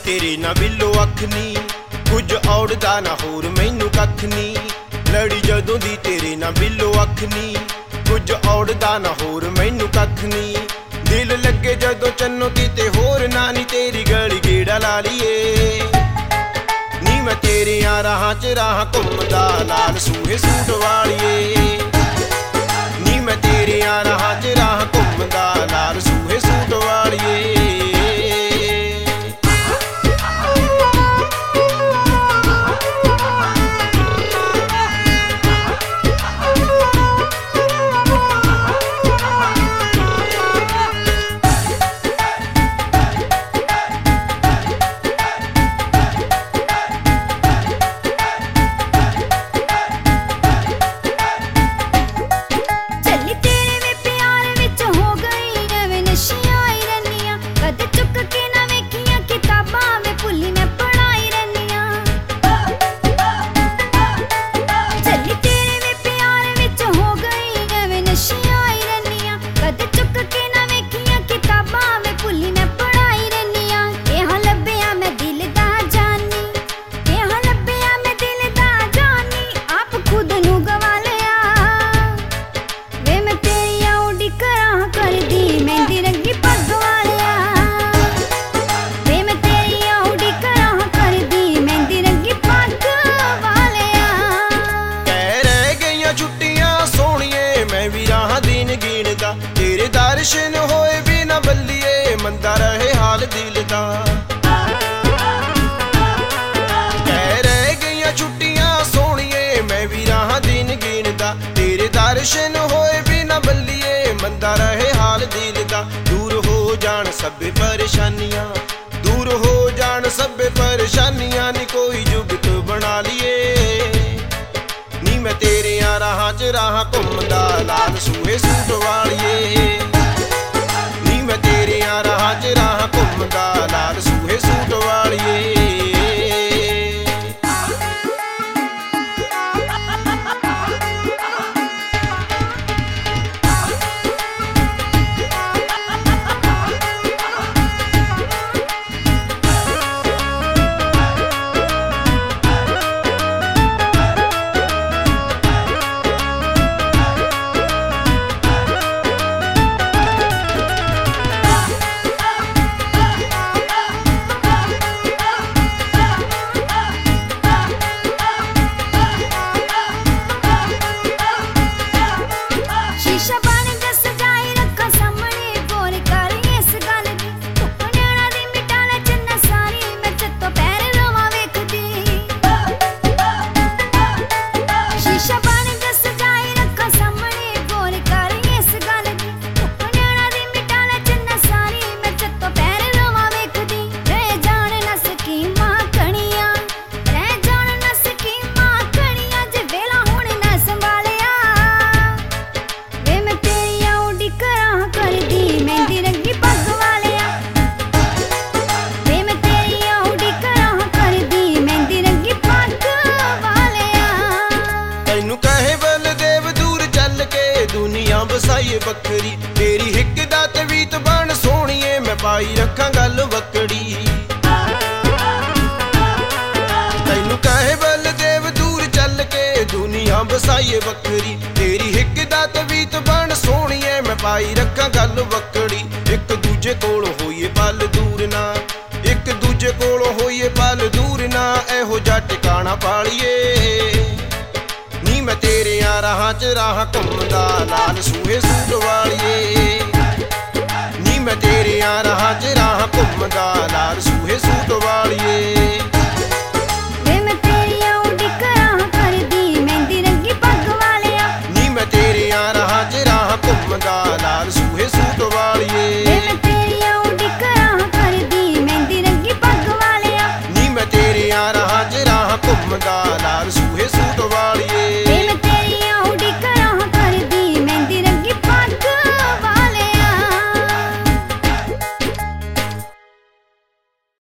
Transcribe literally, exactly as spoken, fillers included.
तेरे ना बिल्लो अख नी, कुछ औड़दा ना होर मैनू कख नी। लड़ी जदों दी तेरे ना बिल्लो अख नी, कुछ औड़दा ना होर मैनू कख नी। दिल लगे जदों चन्नो दी ते होर नानी तेरी गली गेड़ा ला लीए। नी मैं तेरे राहां च राह घुमदा लाल सूहे सूट वालिए। नी मैं तेरे राहां च राह घुमदा लाल सूहे सूट वालिए। तेरे दर्शन होए भी ना बल्लिए मंदा रहे हाल दिल दा। कह रह गईयां छुट्टियां सोहणिए मैं भी राह दिन गिनदा। तेरे दर्शन होए भी ना बल्लिए मंदा रहे हाल दिल दा। दूर हो जान सबे परेशानियां, दूर हो जान सबे परेशानियां नी कोई जुगत बना लिए। नी मैं तेरे राहां च राह घुमदा लाल सूहे सूट वालिए। नी मैं तेरे राहां च राह घुमदा लाल सूहे सूट वालिए। बसाइए बखरी तेरी हिक दा तवीत बन सोहणिए मैं पाई रखां गल वकड़ी। तैनू कहे बलदेव दूर चल के दुनिया बसाइए बखरी तेरी हिक दा तवीत बन सोहणिए मैं पाई रखां गल वकड़ी। एक दूजे कोल होइए पल दूर ना, एक दूजे कोल होइए पल दूर ना, एहो जा टिकाणा पालिए। नी मैं तेरे राहां च राह घुमदा लाल सूहे सूट वालिए। नी मैं तेरे राहां च राह घुमदा लाल सूहे सूट वालिए। वे मैं तेरी उड़ीक राह करदी मेहंदी रंगी पग वालिया। नी मैं तेरे राहां च राह घुमदा लाल सूहे सूट वालिए। वे मैं तेरी उड़ीक राह करदी मेहंदी रंगी पग वालिया। नी मैं तेरे राहां च राह घुमदा